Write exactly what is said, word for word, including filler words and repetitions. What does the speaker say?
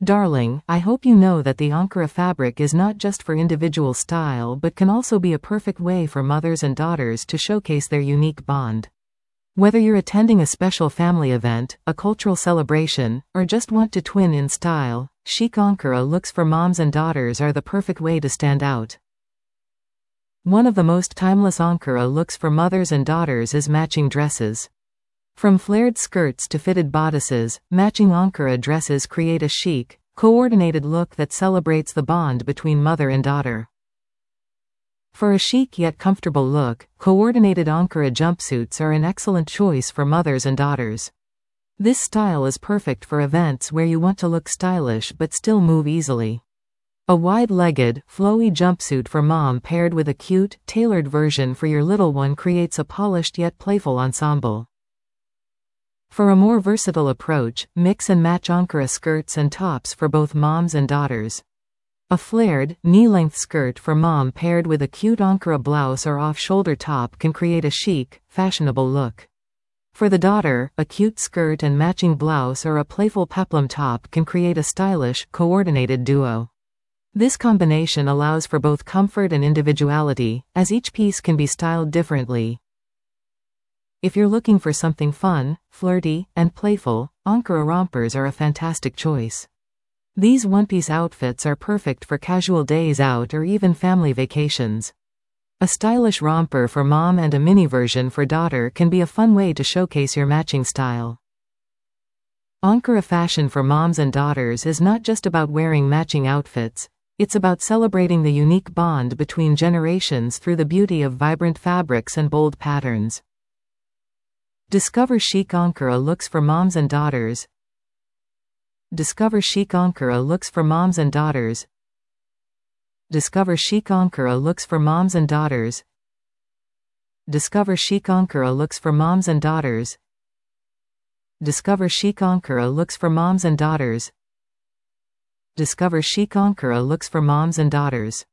Darling, I hope you know that the Ankara fabric is not just for individual style but can also be a perfect way for mothers and daughters to showcase their unique bond. Whether you're attending a special family event, a cultural celebration, or just want to twin in style, chic Ankara looks for moms and daughters are the perfect way to stand out. One of the most timeless Ankara looks for mothers and daughters is matching dresses. From flared skirts to fitted bodices, matching Ankara dresses create a chic, coordinated look that celebrates the bond between mother and daughter. For a chic yet comfortable look, coordinated Ankara jumpsuits are an excellent choice for mothers and daughters. This style is perfect for events where you want to look stylish but still move easily. A wide-legged, flowy jumpsuit for mom paired with a cute, tailored version for your little one creates a polished yet playful ensemble. For a more versatile approach, mix and match Ankara skirts and tops for both moms and daughters. A flared, knee-length skirt for mom paired with a cute Ankara blouse or off-shoulder top can create a chic, fashionable look. For the daughter, a cute skirt and matching blouse or a playful peplum top can create a stylish, coordinated duo. This combination allows for both comfort and individuality, as each piece can be styled differently. If you're looking for something fun, flirty, and playful, Ankara rompers are a fantastic choice. These one-piece outfits are perfect for casual days out or even family vacations. A stylish romper for mom and a mini version for daughter can be a fun way to showcase your matching style. Ankara fashion for moms and daughters is not just about wearing matching outfits, it's about celebrating the unique bond between generations through the beauty of vibrant fabrics and bold patterns. Discover chic Ankara looks for moms and daughters. Discover chic Ankara looks for moms and daughters. Discover chic Ankara looks for moms and daughters. Discover chic Ankara looks for moms and daughters. Discover chic Ankara looks for moms and daughters. Discover chic Ankara looks for moms and daughters.